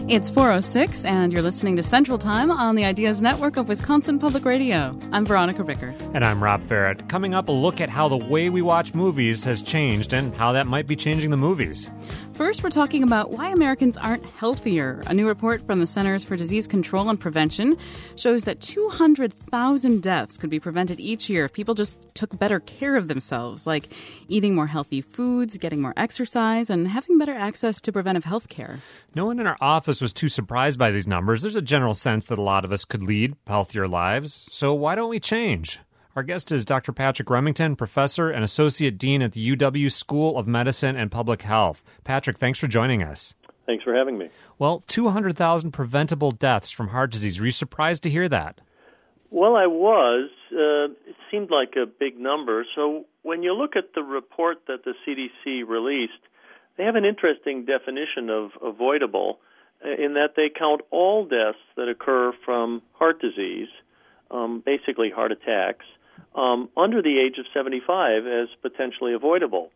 It's 4:06, and you're listening to Central Time on the Ideas Network of Wisconsin Public Radio. I'm Veronica Rickert. And I'm Rob Barrett. Coming up, a look at how the way we watch movies has changed and how that might be changing the movies. First, we're talking about why Americans aren't healthier. A new report from the Centers for Disease Control and Prevention shows that 200,000 deaths could be prevented each year if people just took better care of themselves, like eating more healthy foods, getting more exercise, and having better access to preventive health care. No one in our office was too surprised by these numbers. There's a general sense that a lot of us could lead healthier lives. So why don't we change? Our guest is Dr. Patrick Remington, professor and associate dean at the UW School of Medicine and Public Health. Patrick, thanks for joining us. Thanks for having me. Well, 200,000 preventable deaths from heart disease. Were you surprised to hear that? Well, I was. It seemed like a big number. So when you look at the report that the CDC released, they have an interesting definition of avoidable in that they count all deaths that occur from heart disease, basically heart attacks, under the age of 75 as potentially avoidable.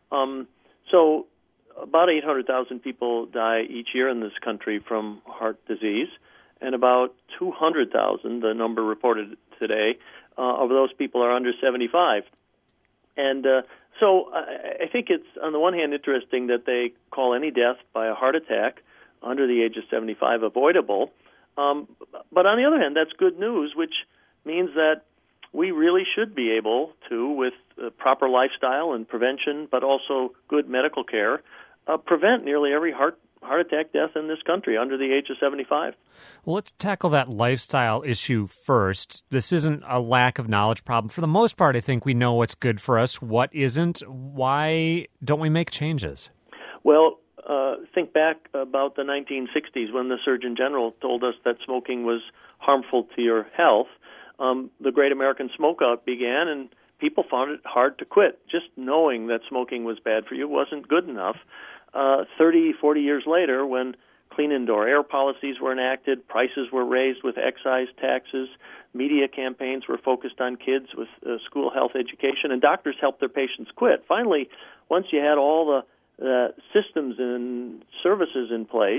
So about 800,000 people die each year in this country from heart disease, and about 200,000, the number reported today, of those people are under 75. And so I think it's, on the one hand, interesting that they call any death by a heart attack under the age of 75 avoidable. But on the other hand, that's good news, which means that we really should be able to, with proper lifestyle and prevention, but also good medical care, prevent nearly every heart attack death in this country under the age of 75. Well, let's tackle that lifestyle issue first. This isn't a lack of knowledge problem. For the most part, I think we know what's good for us, what isn't. Why don't we make changes? Well, think back about the 1960s when the Surgeon General told us that smoking was harmful to your health. The Great American Smokeout began, and people found it hard to quit. Just knowing that smoking was bad for you wasn't good enough. 30, 40 years later, when clean indoor air policies were enacted, prices were raised with excise taxes, media campaigns were focused on kids with school health education, and doctors helped their patients quit. Finally, once you had all the systems and services in place,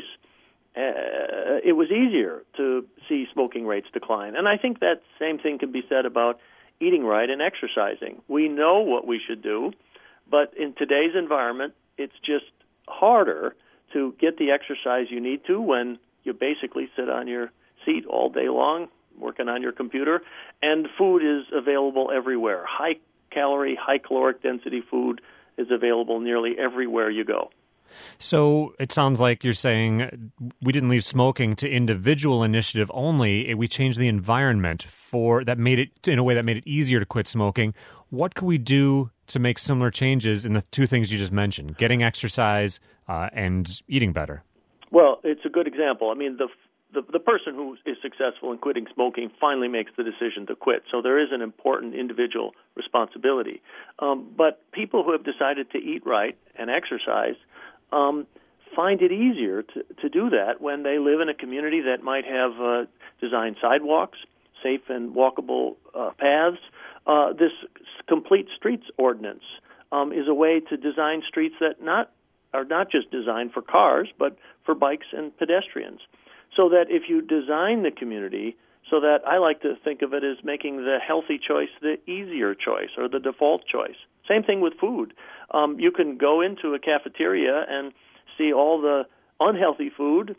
it was easier to see smoking rates decline. And I think that same thing can be said about eating right and exercising. We know what we should do, but in today's environment, it's just harder to get the exercise you need to when you basically sit on your seat all day long working on your computer, and food is available everywhere. High-calorie, high-caloric density food is available nearly everywhere you go. So it sounds like you're saying we didn't leave smoking to individual initiative only. We changed the environment that made it in a way that made it easier to quit smoking. What could we do to make similar changes in the two things you just mentioned, getting exercise and eating better? Well, it's a good example. I mean, the person who is successful in quitting smoking finally makes the decision to quit. So there is an important individual responsibility. But people who have decided to eat right and exercise find it easier to do that when they live in a community that might have designed sidewalks, safe and walkable paths. This complete streets ordinance is a way to design streets that are not just designed for cars, but for bikes and pedestrians. So that if you design the community so that I like to think of it as making the healthy choice the easier choice or the default choice. Same thing with food. You can go into a cafeteria and see all the unhealthy food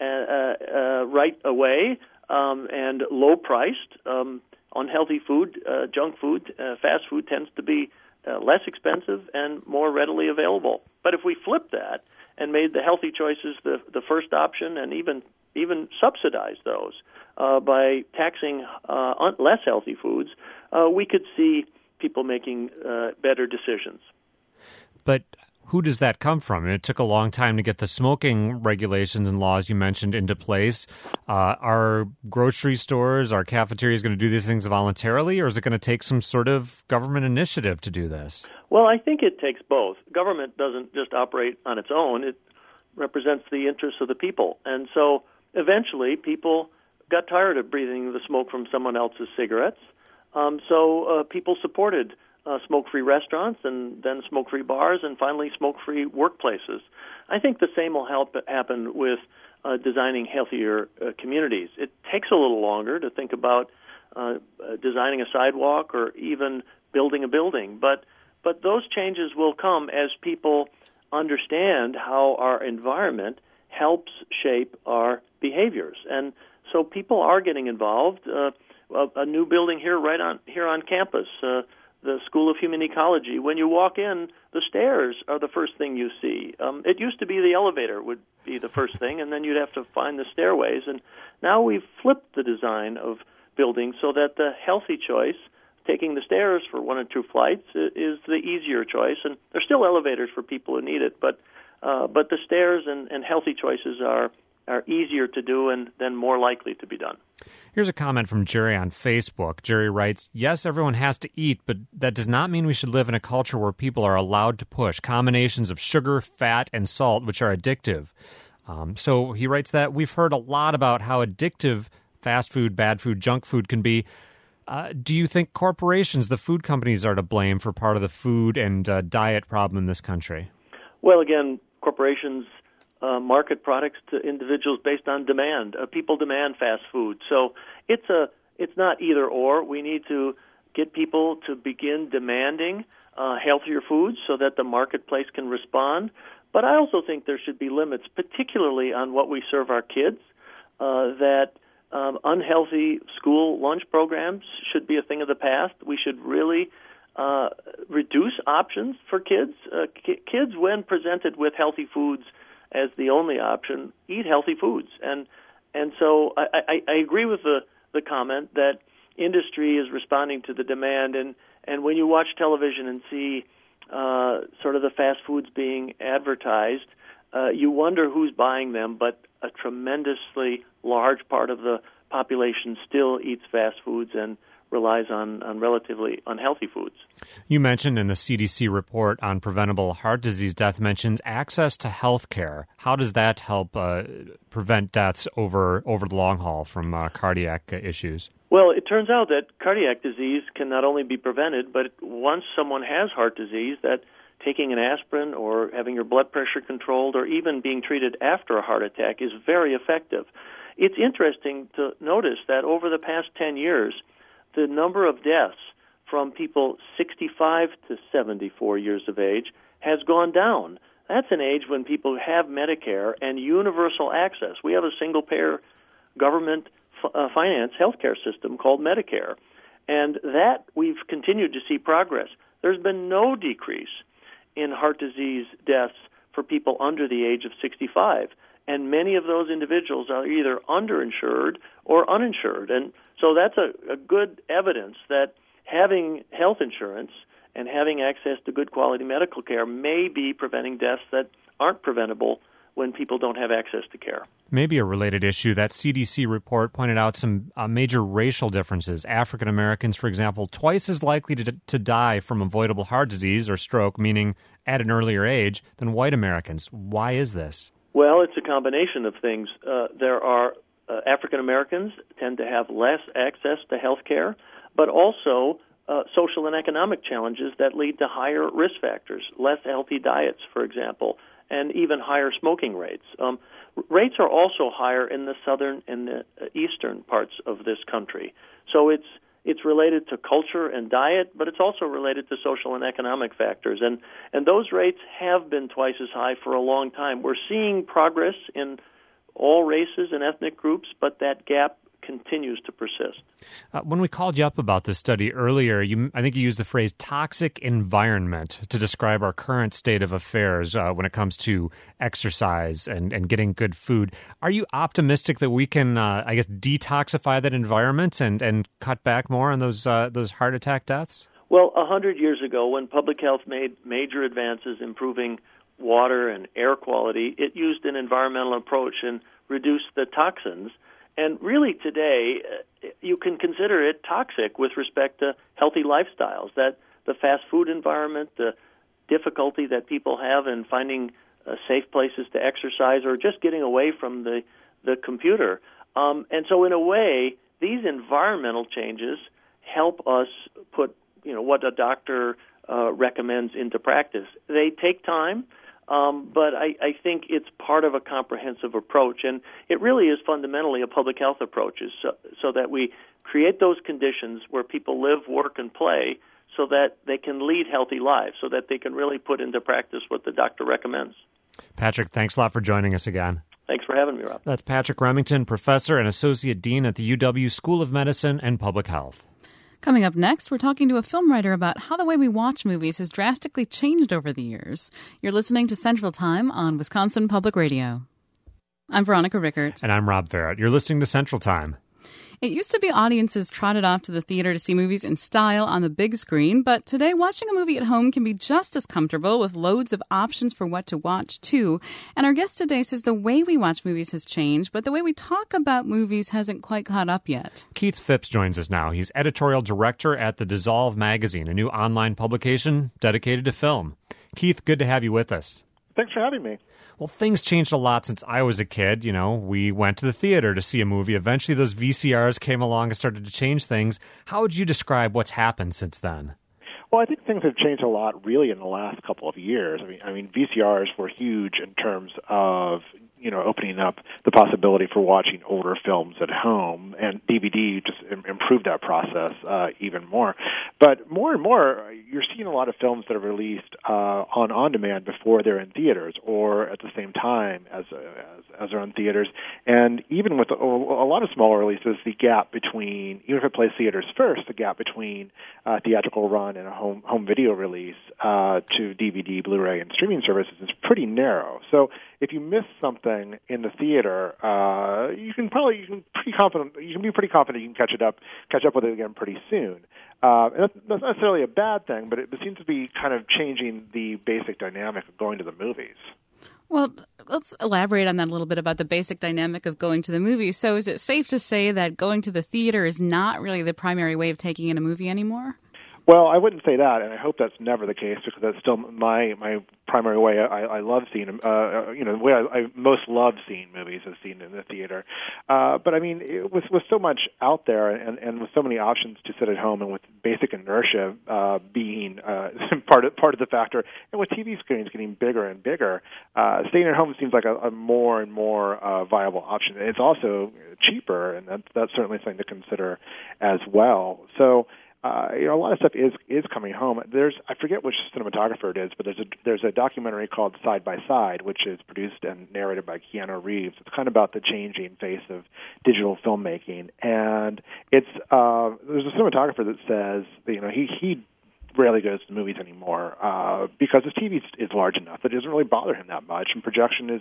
right away and low-priced. Unhealthy food, junk food, fast food tends to be less expensive and more readily available. But if we flip that and made the healthy choices the first option and even subsidize those by taxing less healthy foods, we could see people making better decisions. But who does that come from? It took a long time to get the smoking regulations and laws you mentioned into place. Are grocery stores, are cafeterias going to do these things voluntarily, or is it going to take some sort of government initiative to do this? Well, I think it takes both. Government doesn't just operate on its own. It represents the interests of the people. And so eventually people got tired of breathing the smoke from someone else's cigarettes. So people supported smoke-free restaurants, and then smoke-free bars, and finally smoke-free workplaces. I think the same will happen with designing healthier communities. It takes a little longer to think about designing a sidewalk or even building a building, but those changes will come as people understand how our environment helps shape our behaviors. And so people are getting involved. A new building here on campus, the School of Human Ecology. When you walk in, the stairs are the first thing you see. It used to be the elevator would be the first thing, and then you'd have to find the stairways. And now we've flipped the design of buildings so that the healthy choice, taking the stairs for 1 or 2 flights, is the easier choice. And there's still elevators for people who need it, but the stairs and healthy choices are easier to do and then more likely to be done. Here's a comment from Jerry on Facebook. Jerry writes, yes, everyone has to eat, but that does not mean we should live in a culture where people are allowed to push combinations of sugar, fat, and salt, which are addictive. So he writes that we've heard a lot about how addictive fast food, bad food, junk food can be. Do you think corporations, the food companies, are to blame for part of the food and diet problem in this country? Well, again, corporations market products to individuals based on demand. People demand fast food. So it's not either or. We need to get people to begin demanding healthier foods so that the marketplace can respond. But I also think there should be limits, particularly on what we serve our kids, that unhealthy school lunch programs should be a thing of the past. We should really reduce options for kids. Kids, when presented with healthy foods as the only option, eat healthy foods. And so I agree with the comment that industry is responding to the demand. And when you watch television and see sort of the fast foods being advertised, you wonder who's buying them, but a tremendously large part of the population still eats fast foods and relies on relatively unhealthy foods. You mentioned in the CDC report on preventable heart disease death mentions access to health care. How does that help prevent deaths over the long haul from cardiac issues? Well, it turns out that cardiac disease can not only be prevented, but once someone has heart disease, that taking an aspirin or having your blood pressure controlled or even being treated after a heart attack is very effective. It's interesting to notice that over the past 10 years, the number of deaths from people 65 to 74 years of age has gone down. That's an age when people have Medicare and universal access. We have a single-payer government finance healthcare system called Medicare, and that we've continued to see progress. There's been no decrease in heart disease deaths for people under the age of 65, and many of those individuals are either underinsured or uninsured. And so that's a good evidence that having health insurance and having access to good quality medical care may be preventing deaths that aren't preventable when people don't have access to care. Maybe a related issue, that CDC report pointed out some major racial differences. African Americans, for example, twice as likely to die from avoidable heart disease or stroke, meaning at an earlier age, than white Americans. Why is this? Well, it's a combination of things. There are African Americans tend to have less access to health care, but also social and economic challenges that lead to higher risk factors, less healthy diets, for example, and even higher smoking rates. Rates are also higher in the southern and the eastern parts of this country. So it's related to culture and diet, but it's also related to social and economic factors. And those rates have been twice as high for a long time. We're seeing progress in all races and ethnic groups, but that gap continues to persist. When we called you up about this study earlier, I think you used the phrase toxic environment to describe our current state of affairs when it comes to exercise and getting good food. Are you optimistic that we can, detoxify that environment and cut back more on those heart attack deaths? Well, 100 years ago, when public health made major advances improving water and air quality, it used an environmental approach and reduced the toxins. And really today, you can consider it toxic with respect to healthy lifestyles, that the fast food environment, the difficulty that people have in finding safe places to exercise or just getting away from the computer. And so in a way, these environmental changes help us put what a doctor recommends into practice. They take time, but I think it's part of a comprehensive approach, and it really is fundamentally a public health approach, so that we create those conditions where people live, work, and play so that they can lead healthy lives, so that they can really put into practice what the doctor recommends. Patrick, thanks a lot for joining us again. Thanks for having me, Rob. That's Patrick Remington, professor and associate dean at the UW School of Medicine and Public Health. Coming up next, we're talking to a film writer about how the way we watch movies has drastically changed over the years. You're listening to Central Time on Wisconsin Public Radio. I'm Veronica Rickert. And I'm Rob Barrett. You're listening to Central Time. It used to be audiences trotted off to the theater to see movies in style on the big screen, but today watching a movie at home can be just as comfortable with loads of options for what to watch, too. And our guest today says the way we watch movies has changed, but the way we talk about movies hasn't quite caught up yet. Keith Phipps joins us now. He's editorial director at The Dissolve magazine, a new online publication dedicated to film. Keith, good to have you with us. Thanks for having me. Well, things changed a lot since I was a kid. We went to the theater to see a movie. Eventually, those VCRs came along and started to change things. How would you describe what's happened since then? Well, I think things have changed a lot, really, in the last couple of years. I mean, VCRs were huge in terms of opening up the possibility for watching older films at home, and DVD just improved that process even more. But more and more, you're seeing a lot of films that are released on demand before they're in theaters, or at the same time as they're in theaters. And even with a lot of smaller releases, the gap between, even if it plays theaters first, the gap between theatrical run and a home video release to DVD, Blu-ray, and streaming services is pretty narrow. So if you miss something in the theater, you can be pretty confident you can catch up with it again pretty soon. And that's not necessarily a bad thing, but it seems to be kind of changing the basic dynamic of going to the movies. Well, let's elaborate on that a little bit about the basic dynamic of going to the movies. So is it safe to say that going to the theater is not really the primary way of taking in a movie anymore? Well, I wouldn't say that, and I hope that's never the case, because that's still my primary way. I love seeing them. The way I most love seeing movies is seeing in the theater. But I mean, with so much out there, and with so many options to sit at home, and with basic inertia being part of the factor, and with TV screens getting bigger and bigger, staying at home seems like a more and more viable option. It's also cheaper, and that's certainly something to consider as well. So. A lot of stuff is coming home. I forget which cinematographer it is, but there's a documentary called Side by Side, which is produced and narrated by Keanu Reeves. It's kind of about the changing face of digital filmmaking, and there's a cinematographer that says he rarely goes to movies anymore because his TV is large enough that it doesn't really bother him that much, and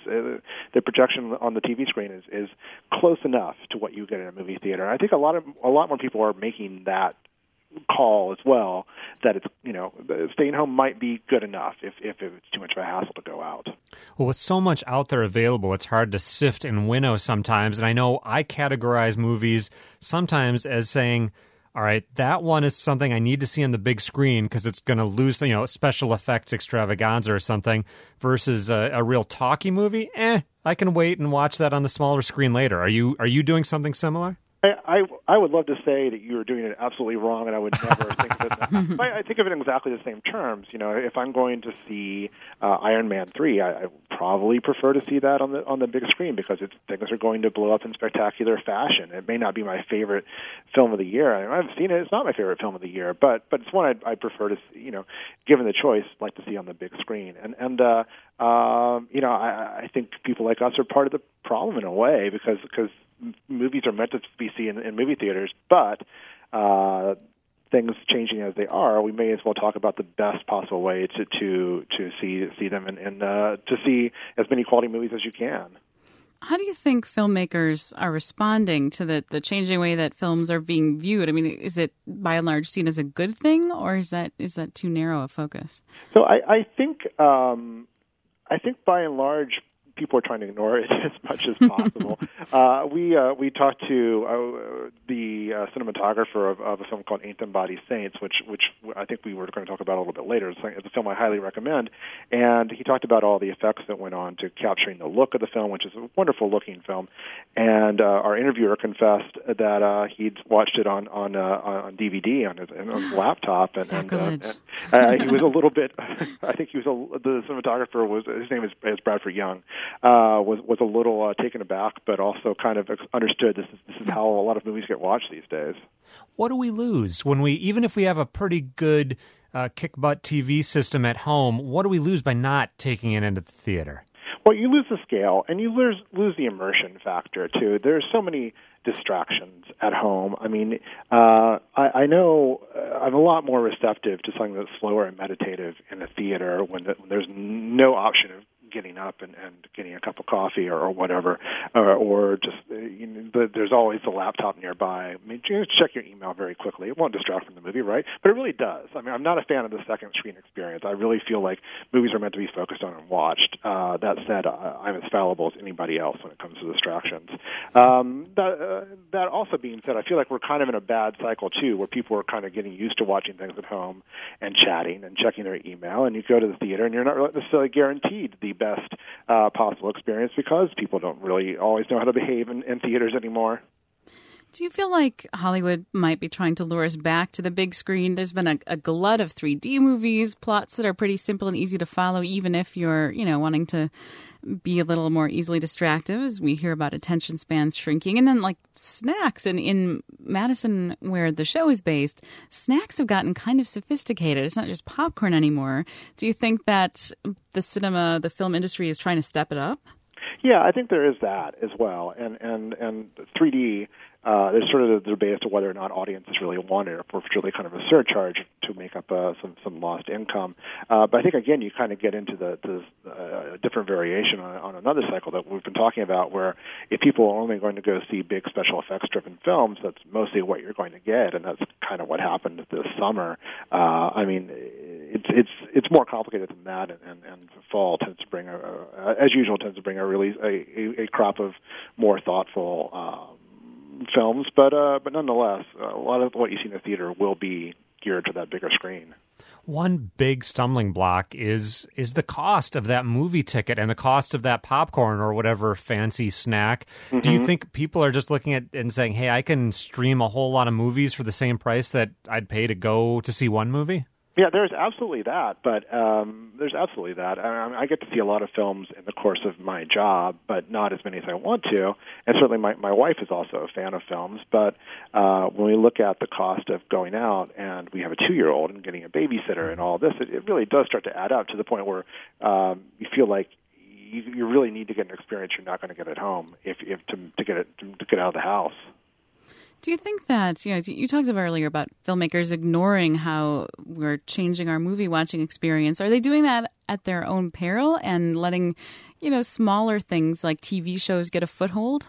the projection on the TV screen is close enough to what you get in a movie theater. And I think a lot more people are making that call as well, that it's staying home might be good enough if it's too much of a hassle to go out. Well, with so much out there available, it's hard to sift and winnow sometimes. And I know I categorize movies sometimes as saying, all right, that one is something I need to see on the big screen because it's going to lose, special effects extravaganza or something, versus a real talky movie. I can wait and watch that on the smaller screen later. Are you doing something similar? I would love to say that you were doing it absolutely wrong, and I would never think of it. I think of it in exactly the same terms. If I'm going to see Iron Man 3, I probably prefer to see that on the big screen because things are going to blow up in spectacular fashion. It may not be my favorite film of the year. I've seen it; it's not my favorite film of the year, but it's one I prefer to see, given the choice, like to see on the big screen. I think people like us are part of the problem in a way because movies are meant to be seen in movie theaters, but things changing as they are, we may as well talk about the best possible way to see them and to see as many quality movies as you can. How do you think filmmakers are responding to the changing way that films are being viewed? I mean, is it by and large seen as a good thing, or is that too narrow a focus? So I think by and large, people are trying to ignore it as much as possible. We talked to the the cinematographer of a film called Ain't Them Bodies Saints, which I think we were going to talk about a little bit later. It's a film I highly recommend. And he talked about all the effects that went on to capturing the look of the film, which is a wonderful-looking film. And our interviewer confessed that he'd watched it on DVD on his laptop. Sacrilege. And he was a little bit, I think the cinematographer his name is Bradford Young, was a little taken aback, but also kind of understood this is how a lot of movies get watched these days. What do we lose even if we have a pretty good kick-butt TV system at home, what do we lose by not taking it into the theater? Well, you lose the scale, and you lose the immersion factor, too. There's so many distractions at home. I mean, I know I'm a lot more receptive to something that's slower and meditative in a theater when there's no option of getting up and getting a cup of coffee or whatever, or just there's always a laptop nearby. I mean, just check your email very quickly. It won't distract from the movie, right? But it really does. I mean, I'm not a fan of the second screen experience. I really feel like movies are meant to be focused on and watched. That said, I'm as fallible as anybody else when it comes to distractions. That also being said, I feel like we're kind of in a bad cycle too, where people are kind of getting used to watching things at home and chatting and checking their email, and you go to the theater and you're not necessarily guaranteed the best possible experience because people don't really always know how to behave in theaters anymore. Do you feel like Hollywood might be trying to lure us back to the big screen? There's been a glut of 3D movies, plots that are pretty simple and easy to follow, even if you're, wanting to be a little more easily distracted, as we hear about attention spans shrinking. And then, like, snacks. And in Madison, where the show is based, snacks have gotten kind of sophisticated. It's not just popcorn anymore. Do you think that the film industry is trying to step it up? Yeah, I think there is that as well. And 3D, there's sort of the debate as to whether or not audiences really want it, or if it's really kind of a surcharge to make up some lost income. But I think, again, you kind of get into the different variation on another cycle that we've been talking about, where if people are only going to go see big special effects-driven films, that's mostly what you're going to get, and that's kind of what happened this summer. I mean, it's more complicated than that, and fall tends to bring, as usual, a crop of more thoughtful films, but nonetheless, a lot of what you see in the theater will be geared to that bigger screen. One big stumbling block is the cost of that movie ticket and the cost of that popcorn or whatever fancy snack. Mm-hmm. Do you think people are just looking at and saying, hey, I can stream a whole lot of movies for the same price that I'd pay to go to see one movie? Yeah, there's absolutely that, but I get to see a lot of films in the course of my job, but not as many as I want to. And certainly my wife is also a fan of films, but when we look at the cost of going out and we have a 2-year-old and getting a babysitter and all this, it really does start to add up to the point where you feel like you really need to get an experience you're not going to get at home if to get out of the house. Do you think that, you talked about earlier about filmmakers ignoring how we're changing our movie watching experience. Are they doing that at their own peril and letting, smaller things like TV shows get a foothold?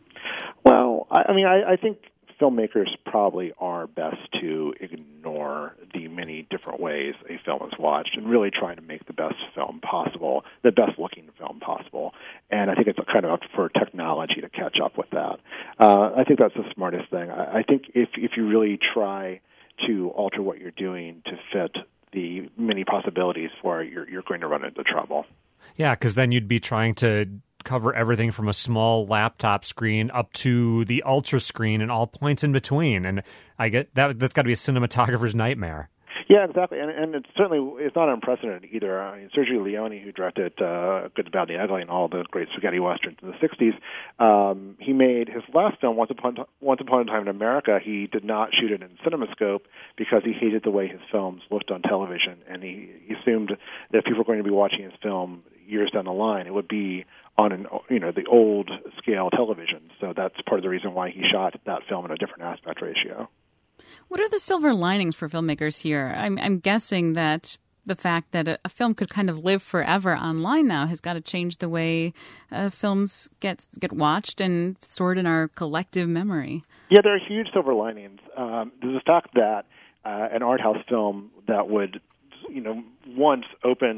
Well, I think filmmakers probably are best to ignore the many different ways a film is watched and really try to make the best film possible, the best looking film possible. And I think it's kind of up for technology to catch up with that. I think that's the smartest thing. I think if you really try to alter what you're doing to fit the many possibilities for it, you're going to run into trouble. Yeah, because then you'd be trying to cover everything from a small laptop screen up to the ultra screen and all points in between. And I get that's got to be a cinematographer's nightmare. Yeah, exactly, and it's not unprecedented either. Sergio Leone, who directed Good, the Bad, and the Ugly and all the great spaghetti westerns in the '60s, he made his last film, Once Upon a Time in America. He did not shoot it in CinemaScope because he hated the way his films looked on television, and he assumed that if people were going to be watching his film years down the line, it would be on the old scale television. So that's part of the reason why he shot that film in a different aspect ratio. What are the silver linings for filmmakers here? I'm guessing that the fact that a film could kind of live forever online now has got to change the way films get watched and stored in our collective memory. Yeah, there are huge silver linings. There's the fact that an art house film that would, once open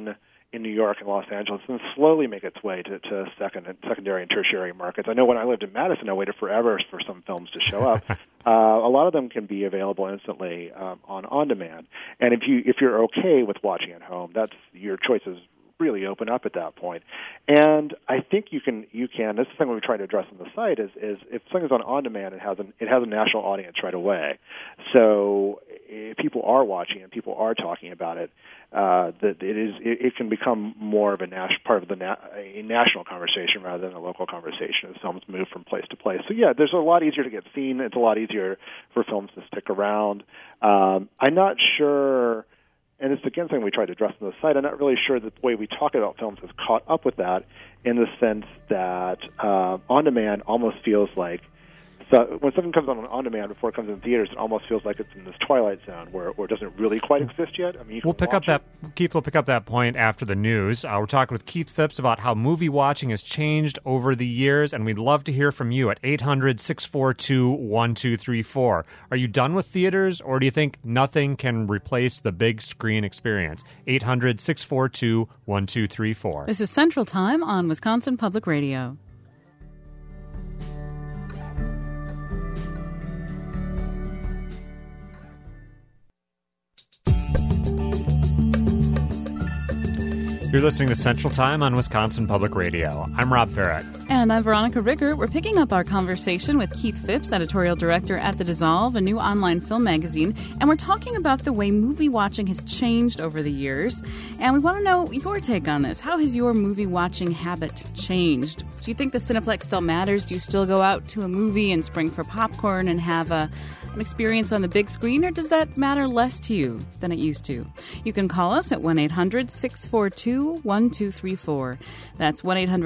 in New York and Los Angeles and slowly make its way to secondary and tertiary markets. I know when I lived in Madison, I waited forever for some films to show up. A lot of them can be available instantly on demand. And if you're okay with watching at home, that's your choices really open up at that point. And I think you can. This is something we try to address on the site is if something's on demand, it has a national audience right away. So if people are watching and people are talking about it, that it can become more of a part of a national conversation rather than a local conversation as films move from place to place. So yeah, there's a lot easier to get seen. It's a lot easier for films to stick around. I'm not sure. And it's, again, something we try to address on the site. I'm not really sure that the way we talk about films has caught up with that in the sense that on-demand almost feels like, so when something comes on demand before it comes in theaters, it almost feels like it's in this twilight zone where it doesn't really quite exist yet. I mean, Keith will pick up that point after the news. We're talking with Keith Phipps about how movie watching has changed over the years, and we'd love to hear from you at 800-642-1234. Are you done with theaters, or do you think nothing can replace the big screen experience? 800-642-1234. This is Central Time on Wisconsin Public Radio. You're listening to Central Time on Wisconsin Public Radio. I'm Rob Farrett. And I'm Veronica Rigger. We're picking up our conversation with Keith Phipps, editorial director at The Dissolve, a new online film magazine. And we're talking about the way movie watching has changed over the years. And we want to know your take on this. How has your movie watching habit changed? Do you think the Cineplex still matters? Do you still go out to a movie and spring for popcorn and have an experience on the big screen, or does that matter less to you than it used to? You can call us at 1-800-642-1234. That's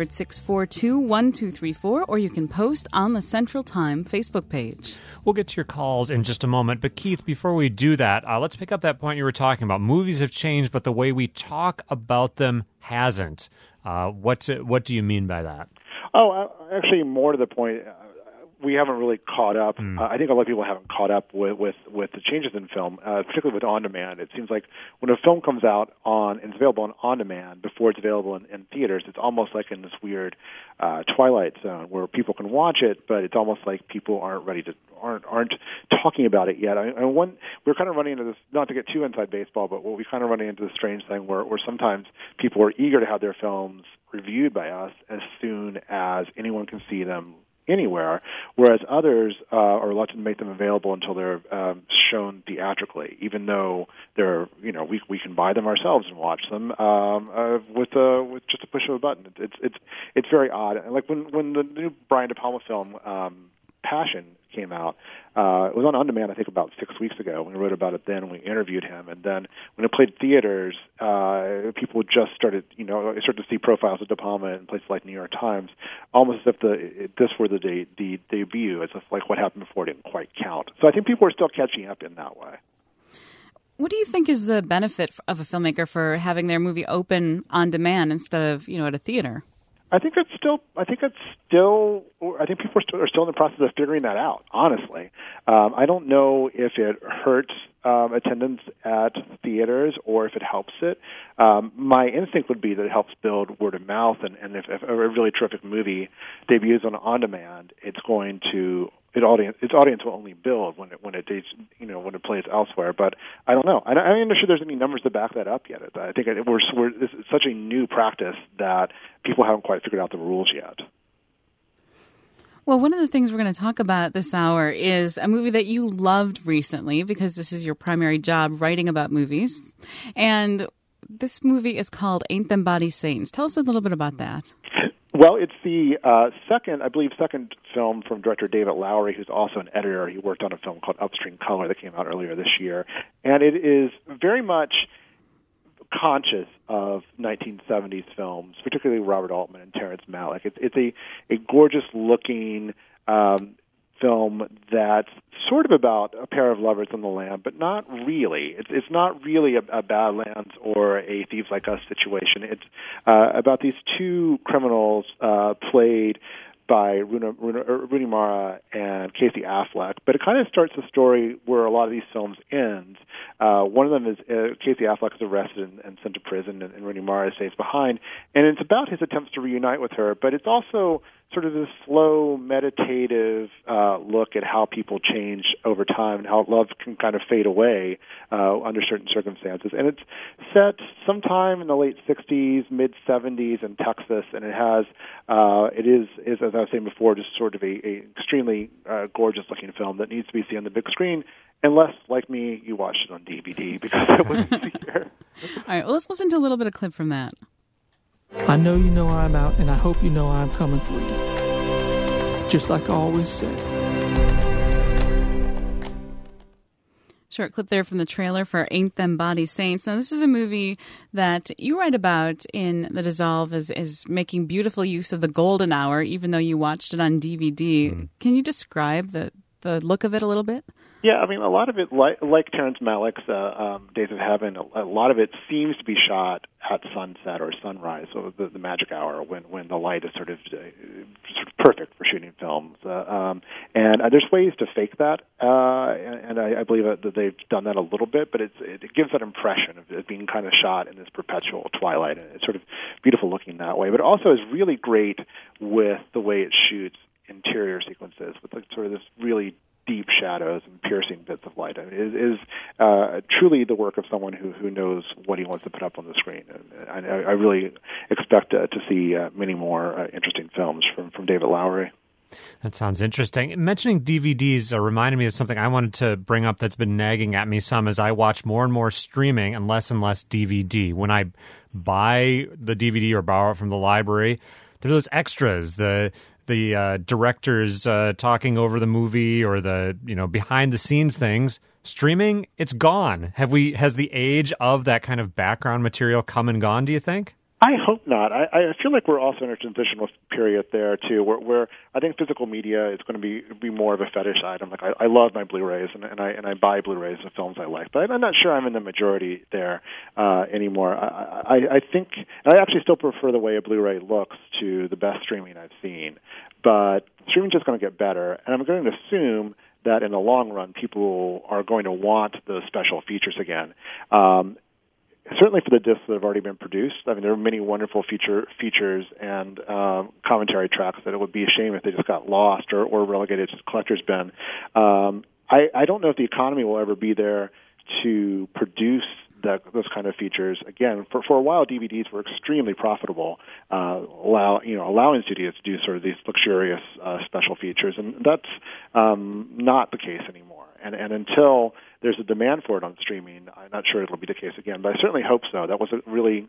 1-800-642-1234, or you can post on the Central Time Facebook page. We'll get to your calls in just a moment. But Keith, before we do that, let's pick up that point you were talking about. Movies have changed, but the way we talk about them hasn't. What do you mean by that? Oh, actually, more to the point, we haven't really caught up. I think a lot of people haven't caught up with the changes in film, particularly with on-demand. It seems like when a film comes out and it's available on-demand before it's available in theaters, it's almost like in this weird twilight zone where people can watch it, but it's almost like people aren't talking about it yet. We're kind of running into this, not to get too inside baseball, but we kind of running into this strange thing where sometimes people are eager to have their films reviewed by us as soon as anyone can see them anywhere, whereas others are reluctant to make them available until they're shown theatrically, even though they're, we can buy them ourselves and watch them with just a push of a button. It's very odd. Like when the new Brian De Palma film Passion came out, it was on demand I think about 6 weeks ago. We wrote about it then, and we interviewed him, and then when it played theaters, people just started to see profiles of De Palma in places like New York Times, almost as if this were the debut, as if like what happened before didn't quite count. So I think people are still catching up in that way. What do you think is the benefit of a filmmaker for having their movie open on demand instead of at a theater? I think people are still in the process of figuring that out, honestly. I don't know if it hurts attendance at theaters or if it helps it. My instinct would be that it helps build word of mouth, and if a really terrific movie debuts on demand, its audience will only build when it plays elsewhere. But I don't know. I'm not sure there's any numbers to back that up yet. I think this is such a new practice that people haven't quite figured out the rules yet. Well, one of the things we're going to talk about this hour is a movie that you loved recently, because this is your primary job, writing about movies. And this movie is called Ain't Them Body Saints. Tell us a little bit about that. Well, it's the second film from director David Lowery, who's also an editor. He worked on a film called Upstream Color that came out earlier this year. And it is very much conscious of 1970s films, particularly Robert Altman and Terrence Malick. It's a gorgeous-looking film that's sort of about a pair of lovers on the lam, but not really. It's not really a Badlands or a Thieves Like Us situation. It's about these two criminals played by Rooney Mara and Casey Affleck, but it kind of starts the story where a lot of these films end, One of them is Casey Affleck is arrested and sent to prison, and Rooney Mara stays behind. And it's about his attempts to reunite with her, but it's also sort of this slow, meditative look at how people change over time and how love can kind of fade away under certain circumstances. And it's set sometime in the late 60s, mid-70s in Texas, and it is, as I was saying before, just sort of a extremely gorgeous-looking film that needs to be seen on the big screen, unless, like me, you watched it on DVD because it was easier. All right, well, let's listen to a little bit of clip from that. I know you know I'm out, and I hope you know I'm coming for you. Just like I always said. Short clip there from the trailer for Ain't Them Body Saints. Now, this is a movie that you write about in The Dissolve as making beautiful use of the golden hour, even though you watched it on DVD. Can you describe the look of it a little bit? Yeah, I mean, a lot of it, like Terrence Malick's Days of Heaven, a lot of it seems to be shot at sunset or sunrise, so the magic hour when the light is sort of perfect for shooting films. And there's ways to fake that, and I believe that they've done that a little bit, but it gives that impression of it being kind of shot in this perpetual twilight, and it's sort of beautiful looking that way. But it also is really great with the way it shoots interior sequences with sort of this really deep shadows and piercing bits of light. I mean, it is truly the work of someone who knows what he wants to put up on the screen. And I really expect to see many more interesting films from David Lowery. That sounds interesting. Mentioning DVDs reminded me of something I wanted to bring up that's been nagging at me some as I watch more and more streaming and less DVD. When I buy the DVD or borrow it from the library, there are those extras, the directors talking over the movie or the behind the scenes things. Streaming, it's gone. Has the age of that kind of background material come and gone, do you think? I hope not. I feel like we're also in a transitional period there too, where I think physical media is going to be more of a fetish item. Like I love my Blu-rays and I buy Blu-rays of films I like, but I'm not sure I'm in the majority there anymore. I think I actually still prefer the way a Blu-ray looks to the best streaming I've seen, but streaming's just going to get better, and I'm going to assume that in the long run, people are going to want those special features again. Certainly for the discs that have already been produced. I mean, there are many wonderful features and commentary tracks that it would be a shame if they just got lost or relegated to the collector's bin. I don't know if the economy will ever be there to produce those kind of features. Again, for a while, DVDs were extremely profitable, allowing studios to do sort of these luxurious special features, and that's not the case anymore. And until there's a demand for it on streaming, I'm not sure it'll be the case again, but I certainly hope so. That was a really,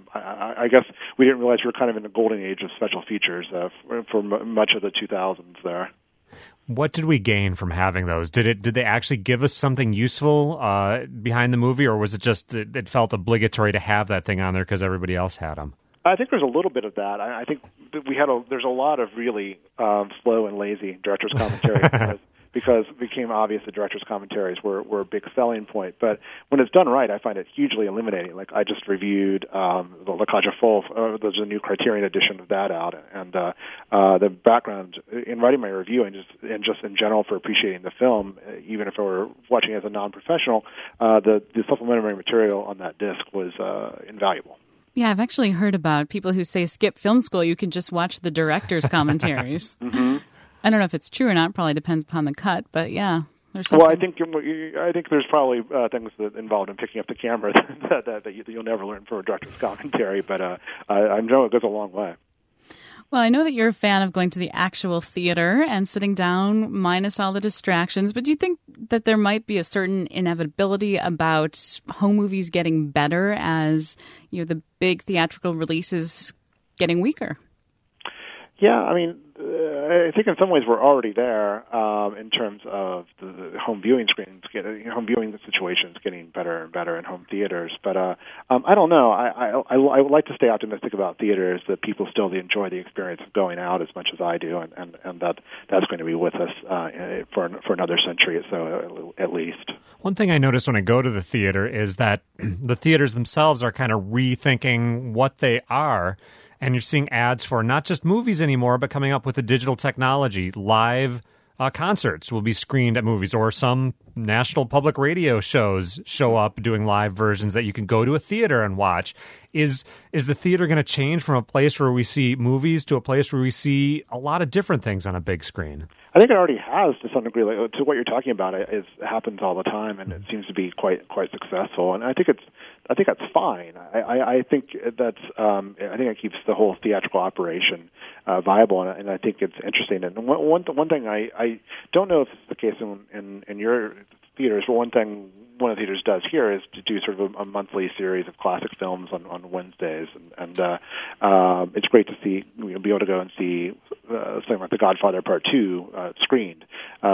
I guess we didn't realize we were kind of in the golden age of special features for much of the 2000s there. What did we gain from having those? Did they actually give us something useful behind the movie, or was it just it felt obligatory to have that thing on there because everybody else had them? I think there's a little bit of that. I think there's a lot of really slow and lazy director's commentary because it became obvious that director's commentaries were a big selling point. But when it's done right, I find it hugely illuminating. Like I just reviewed the La Cage aux Folles. There's a new Criterion edition of that out, and the background in writing my review and just in general for appreciating the film, even if I were watching it as a non-professional, the supplementary material on that disc was invaluable. Yeah, I've actually heard about people who say skip film school. You can just watch the director's commentaries. Mm-hmm. I don't know if it's true or not. Probably depends upon the cut, but yeah, there's something. Well, I think there's probably things that involved in picking up the camera that you'll never learn from a director's commentary. But I know it goes a long way. Well, I know that you're a fan of going to the actual theater and sitting down minus all the distractions, but do you think that there might be a certain inevitability about home movies getting better as the big theatrical releases getting weaker? Yeah, I mean, I think in some ways we're already there in terms of the home viewing screens, home viewing situations getting better and better in home theaters. But I don't know. I would like to stay optimistic about theaters, that people still enjoy the experience of going out as much as I do, and that's going to be with us for another century or so at least. One thing I notice when I go to the theater is that the theaters themselves are kind of rethinking what they are. And you're seeing ads for not just movies anymore, but coming up with the digital technology. Live concerts will be screened at movies, or some national public radio shows show up doing live versions that you can go to a theater and watch. Is the theater going to change from a place where we see movies to a place where we see a lot of different things on a big screen? I think it already has to some degree. Like, to what you're talking about, it happens all the time, and it seems to be quite successful. And I think that's fine. I think that's I think it keeps the whole theatrical operation viable, and I think it's interesting. And one thing I don't know if it's the case in your theaters, but one thing one of the theaters does here is to do sort of a monthly series of classic films on Wednesdays, and it's great to see, be able to go and see something like The Godfather Part 2 screened.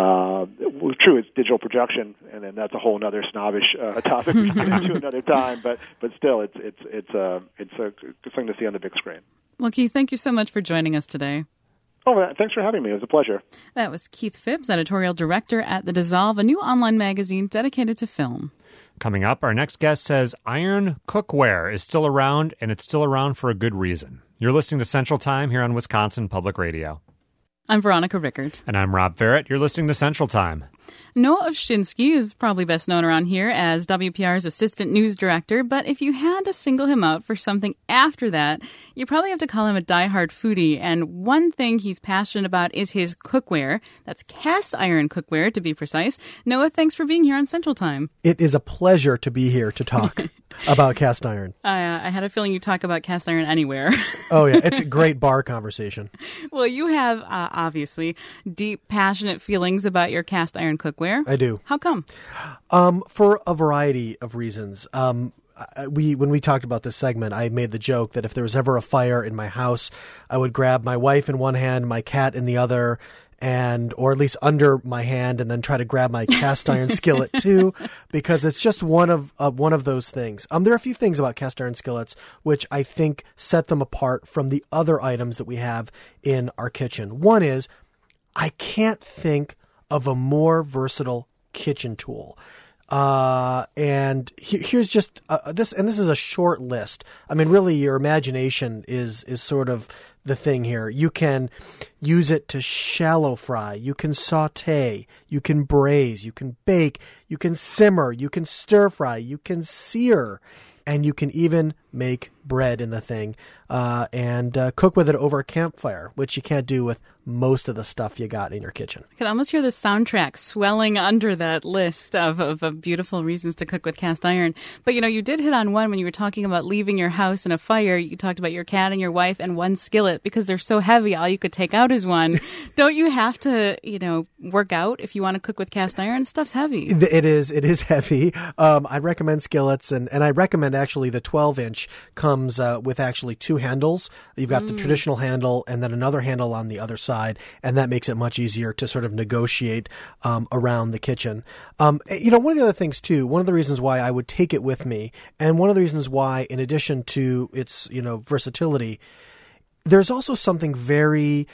True, it's digital projection, and then that's a whole other snobbish topic we can get into another time. But still, it's a good thing to see on the big screen. Well, Keith, thank you so much for joining us today. Oh, thanks for having me. It was a pleasure. That was Keith Phibbs, editorial director at The Dissolve, a new online magazine dedicated to film. Coming up, our next guest says iron cookware is still around, and it's still around for a good reason. You're listening to Central Time here on Wisconsin Public Radio. I'm Veronica Rickert. And I'm Rob Barrett. You're listening to Central Time. Noah Ovshinsky is probably best known around here as WPR's assistant news director, but if you had to single him out for something after that, you probably have to call him a diehard foodie. And one thing he's passionate about is his cookware. That's cast iron cookware, to be precise. Noah, thanks for being here on Central Time. It is a pleasure to be here to talk about cast iron. I had a feeling you'd talk about cast iron anywhere. Oh, yeah. It's a great bar conversation. Well, you have, obviously, deep, passionate feelings about your cast iron cookware. I do. How come? For a variety of reasons. When we talked about this segment, I made the joke that if there was ever a fire in my house, I would grab my wife in one hand, my cat in the other, or at least under my hand, and then try to grab my cast iron skillet too, because it's just one of those things. There are a few things about cast iron skillets which I think set them apart from the other items that we have in our kitchen. One is, I can't think of a more versatile kitchen tool. Here's just this is a short list. I mean, really, your imagination is sort of the thing here. You can use it to shallow fry. You can saute. You can braise. You can bake. You can simmer. You can stir fry. You can sear. And you can even make bread in the thing and cook with it over a campfire, which you can't do with most of the stuff you got in your kitchen. I could almost hear the soundtrack swelling under that list of beautiful reasons to cook with cast iron. But, you did hit on one when you were talking about leaving your house in a fire. You talked about your cat and your wife and one skillet because they're so heavy, all you could take out is one. Don't you have to, work out if you want to cook with cast iron? Stuff's heavy. It is heavy. I recommend skillets, and I recommend actually the 12-inch comes with actually two handles. You've got the traditional handle and then another handle on the other side, and that makes it much easier to sort of negotiate around the kitchen. One of the other things too, one of the reasons why I would take it with me, and one of the reasons why, in addition to its versatility, there's also something very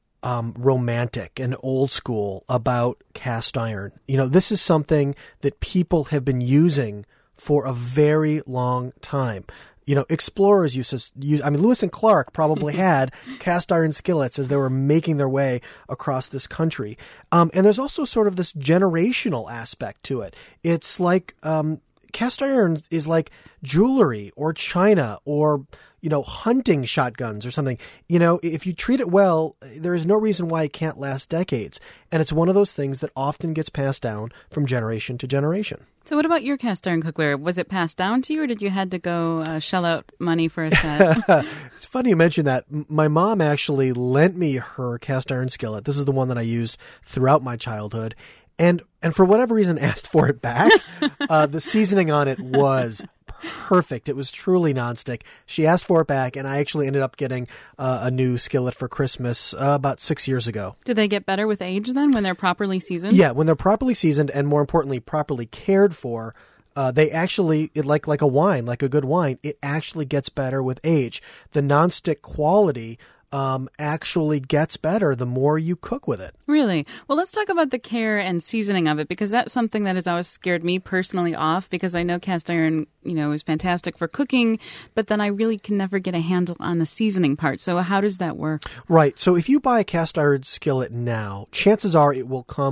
romantic and old school about cast iron. This is something that people have been using for a very long time. Explorers used to use, Lewis and Clark probably had cast iron skillets as they were making their way across this country. And there's also sort of this generational aspect to it. It's like, cast iron is like jewelry or china or, hunting shotguns or something. If you treat it well, there is no reason why it can't last decades. And it's one of those things that often gets passed down from generation to generation. So what about your cast iron cookware? Was it passed down to you, or did you had to go shell out money for a set? It's funny you mention that. My mom actually lent me her cast iron skillet. This is the one that I used throughout my childhood. And for whatever reason, asked for it back. The seasoning on it was perfect. It was truly nonstick. She asked for it back, and I actually ended up getting a new skillet for Christmas about 6 years ago. Did they get better with age then, when they're properly seasoned? Yeah, when they're properly seasoned and, more importantly, properly cared for, they actually, like a wine, like a good wine, it actually gets better with age. The nonstick quality actually gets better the more you cook with it. Really? Well, let's talk about the care and seasoning of it, because that's something that has always scared me personally off, because I know cast iron, is fantastic for cooking, but then I really can never get a handle on the seasoning part. So how does that work? Right. So if you buy a cast iron skillet now, chances are it will come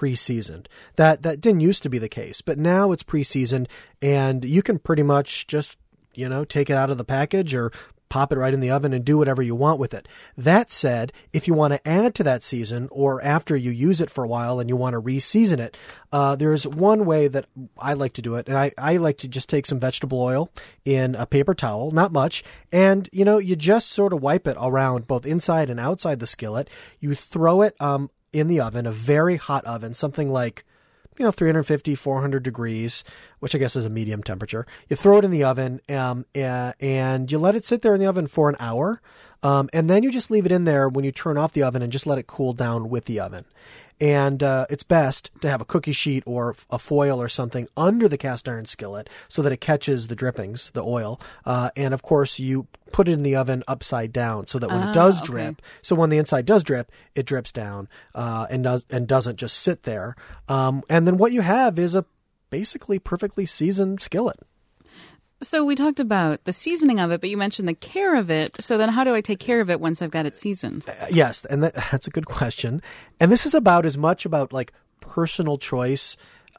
pre-seasoned. That didn't used to be the case, but now it's pre-seasoned, and you can pretty much just, take it out of the package or pop it right in the oven and do whatever you want with it. That said, if you want to add to that season, or after you use it for a while and you want to re-season it, there's one way that I like to do it. And I like to just take some vegetable oil in a paper towel, not much. And, you just sort of wipe it around both inside and outside the skillet. You throw it in the oven, a very hot oven, something like 350, 400 degrees, which I guess is a medium temperature. You throw it in the oven and you let it sit there in the oven for an hour. And then you just leave it in there when you turn off the oven and just let it cool down with the oven. And it's best to have a cookie sheet or a foil or something under the cast iron skillet so that it catches the drippings, the oil. And of course, you put it in the oven upside down so that when it does drip, so when the inside does drip, it drips down and doesn't just sit there. And then what you have is a basically perfectly seasoned skillet. So we talked about the seasoning of it, but you mentioned the care of it. So then how do I take care of it once I've got it seasoned? Yes, and that's a good question. And this is about as much about like personal choice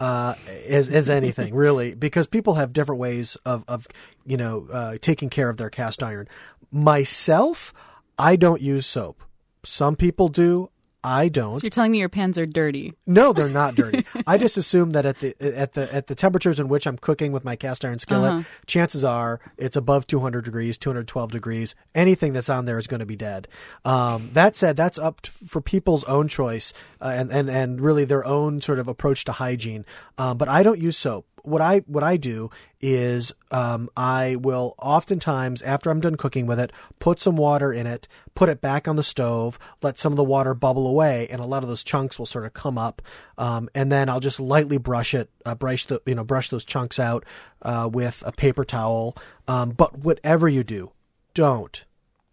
as anything, really, because people have different ways of taking care of their cast iron. Myself, I don't use soap. Some people do. I don't. So you're telling me your pans are dirty? No, they're not dirty. I just assume that at the temperatures in which I'm cooking with my cast iron skillet, chances are it's above 200 degrees, 212 degrees. Anything that's on there is going to be dead. That said, that's up for people's own choice and really their own sort of approach to hygiene. But I don't use soap. What I do is I will oftentimes, after I'm done cooking with it, put some water in it, put it back on the stove, let some of the water bubble away, and a lot of those chunks will sort of come up. And then I'll just lightly brush those chunks out with a paper towel. But whatever you do, don't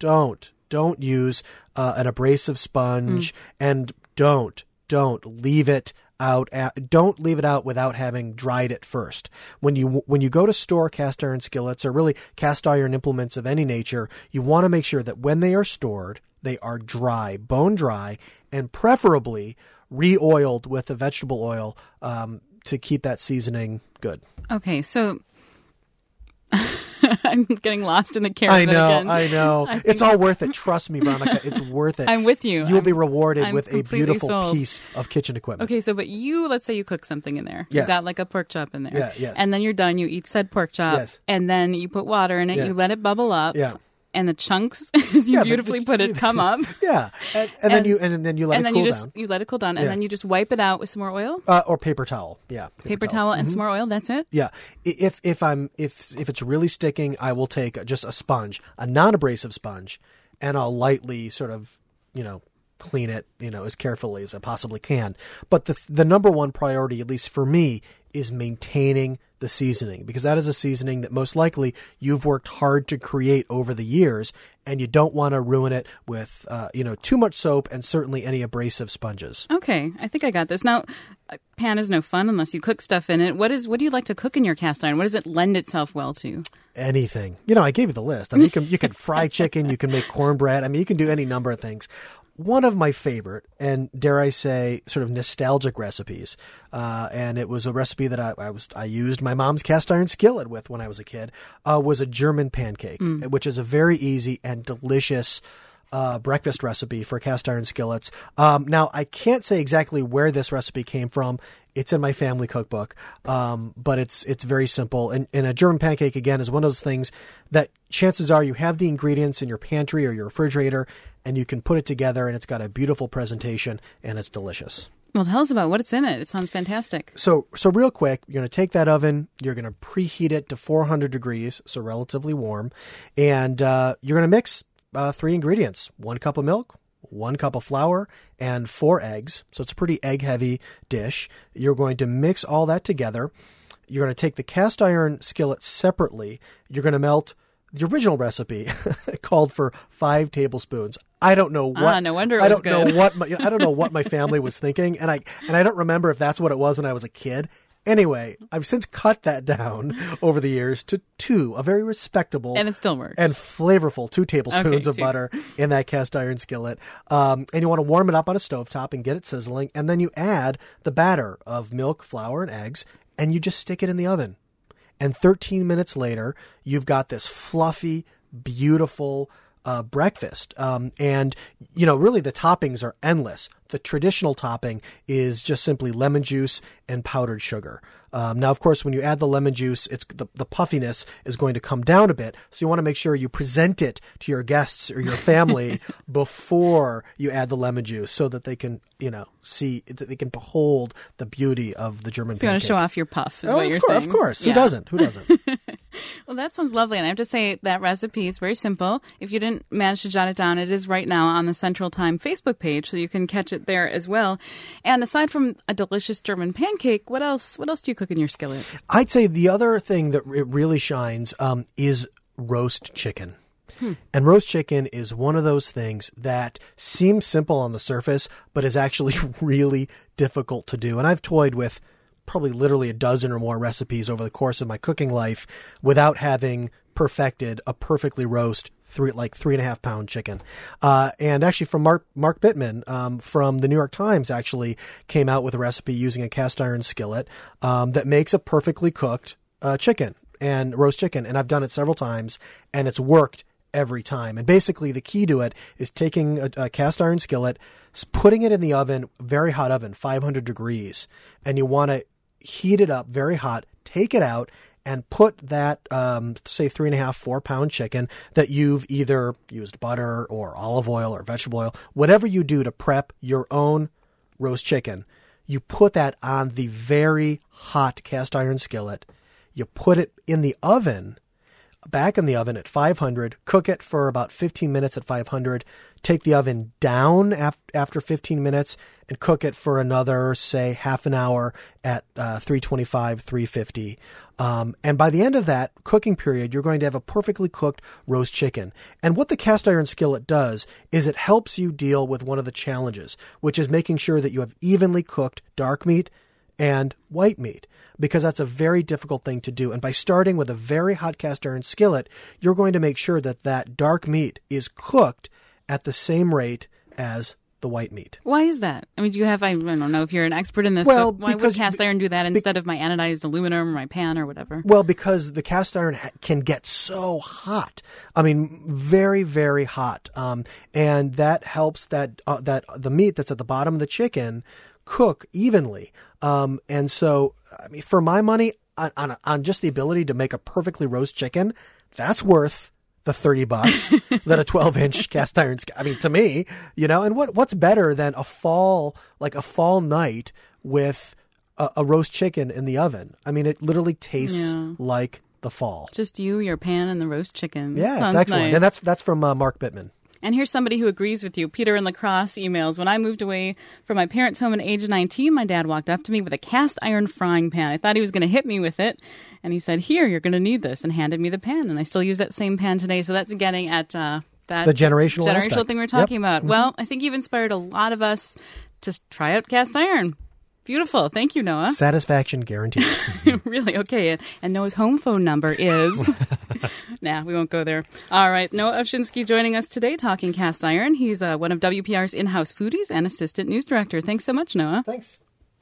use an abrasive sponge, and don't leave it out. Don't leave it out without having dried it first. When you go to store cast iron skillets or really cast iron implements of any nature, you want to make sure that when they are stored, they are dry, bone dry, and preferably re-oiled with a vegetable oil to keep that seasoning good. Okay, so I'm getting lost in the care of it again. I know. It's all worth it. Trust me, Veronica. It's worth it. I'm with you. You'll be rewarded I'm with a beautiful sold. piece of kitchen equipment. Okay, so but let's say you cook something in there. Yes. You've got like a pork chop in there. Yeah, yes. And then you're done. You eat said pork chop. Yes. And then you put water in it. Yeah. You let it bubble up. Yeah. And the chunks, as you beautifully put it, come up. Yeah, and then you let it cool down. You let it cool down, and then you just wipe it out with some more oil, or paper towel. Yeah, paper towel and some more oil. That's it. Yeah, if it's really sticking, I will take just a sponge, a non-abrasive sponge, and I'll lightly sort of clean it as carefully as I possibly can. But the number one priority, at least for me, is maintaining the seasoning, because that is a seasoning that most likely you've worked hard to create over the years, and you don't want to ruin it with too much soap and certainly any abrasive sponges. Okay, I think I got this. Now, a pan is no fun unless you cook stuff in it. What do you like to cook in your cast iron? What does it lend itself well to? Anything. I gave you the list. I mean, you can fry chicken, you can make cornbread. I mean, you can do any number of things. One of my favorite, and dare I say, sort of nostalgic recipes, and it was a recipe that I used my mom's cast iron skillet with when I was a kid, was a German pancake, which is a very easy and delicious breakfast recipe for cast iron skillets. Now, I can't say exactly where this recipe came from. It's in my family cookbook, but it's very simple. And a German pancake, again, is one of those things that chances are you have the ingredients in your pantry or your refrigerator, and you can put it together, and it's got a beautiful presentation, and it's delicious. Well, tell us about what's in it. It sounds fantastic. So real quick, you're going to take that oven, you're going to preheat it to 400 degrees, so relatively warm, and you're going to mix 3 ingredients: 1 cup of milk, 1 cup of flour, and 4 eggs. So it's a pretty egg-heavy dish. You're going to mix all that together. You're going to take the cast iron skillet separately. You're going to melt. The original recipe called for 5 tablespoons. I don't know what. No wonder it was good. I don't know what my family was thinking, and I don't remember if that's what it was when I was a kid. Anyway, I've since cut that down over the years to 2, a very respectable and it still works, and flavorful 2 tablespoons of butter in that cast iron skillet. And you want to warm it up on a stovetop and get it sizzling, and then you add the batter of milk, flour, and eggs, and you just stick it in the oven. And 13 minutes later, you've got this fluffy, beautiful breakfast. And, really the toppings are endless. The traditional topping is just simply lemon juice and powdered sugar. Now, of course, when you add the lemon juice, it's the puffiness is going to come down a bit. So you want to make sure you present it to your guests or your family before you add the lemon juice so that they can, see, that they can behold the beauty of the German pancake. You want to show off your puff, is what you're saying. Of course. Yeah. Who doesn't? Well, that sounds lovely. And I have to say that recipe is very simple. If you didn't manage to jot it down, it is right now on the Central Time Facebook page, so you can catch it there as well. And aside from a delicious German pancake, what else do you cook in your skillet? I'd say the other thing that it really shines is roast chicken. And roast chicken is one of those things that seems simple on the surface, but is actually really difficult to do. And I've toyed with probably literally a dozen or more recipes over the course of my cooking life without having perfected a perfectly roast 3.5 pound chicken. And actually from Mark Bittman from the New York Times actually came out with a recipe using a cast iron skillet that makes a perfectly cooked chicken and roast chicken. And I've done it several times and it's worked every time. And basically the key to it is taking a cast iron skillet, putting it in the oven, very hot oven, 500 degrees. And you want to heat it up very hot, take it out, and put that, say, 3.5, 4 pound chicken that you've either used butter or olive oil or vegetable oil, whatever you do to prep your own roast chicken, you put that on the very hot cast iron skillet. You put it in the oven, back in the oven at 500, cook it for about 15 minutes at 500, take the oven down after 15 minutes and cook it for another, say, half an hour at 325, 350. And by the end of that cooking period, you're going to have a perfectly cooked roast chicken. And what the cast iron skillet does is it helps you deal with one of the challenges, which is making sure that you have evenly cooked dark meat and white meat, because that's a very difficult thing to do. And by starting with a very hot cast iron skillet, you're going to make sure that that dark meat is cooked at the same rate as the white meat. Why is that? I mean, I don't know if you're an expert in this, but why would cast iron do that instead of my anodized aluminum or my pan or whatever? Well, because the cast iron can get so hot. I mean, very, very hot. And that helps that the meat that's at the bottom of the chicken cook evenly. And so, I mean, for my money, on just the ability to make a perfectly roast chicken, that's worth the $30 than a 12-inch cast iron. I mean, to me, and what's better than a fall night with a roast chicken in the oven? I mean, it literally tastes like the fall. Just you, your pan, and the roast chicken. Yeah, sounds it's excellent. nice. And that's from Mark Bittman. And here's somebody who agrees with you. Peter in La Crosse emails, when I moved away from my parents' home at age 19, my dad walked up to me with a cast iron frying pan. I thought he was going to hit me with it. And he said, "Here, you're going to need this," and handed me the pan. And I still use that same pan today. So that's getting at that the generational thing we were talking about. Well, I think you've inspired a lot of us to try out cast iron. Beautiful. Thank you, Noah. Satisfaction guaranteed. Really? Okay. And Noah's home phone number is... Nah, we won't go there. All right. Noah Ovchinsky joining us today talking cast iron. He's one of WPR's in-house foodies and assistant news director. Thanks so much, Noah. Thanks.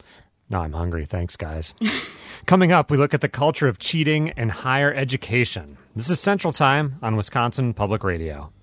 No, I'm hungry. Thanks, guys. Coming up, we look at the culture of cheating in higher education. This is Central Time on Wisconsin Public Radio.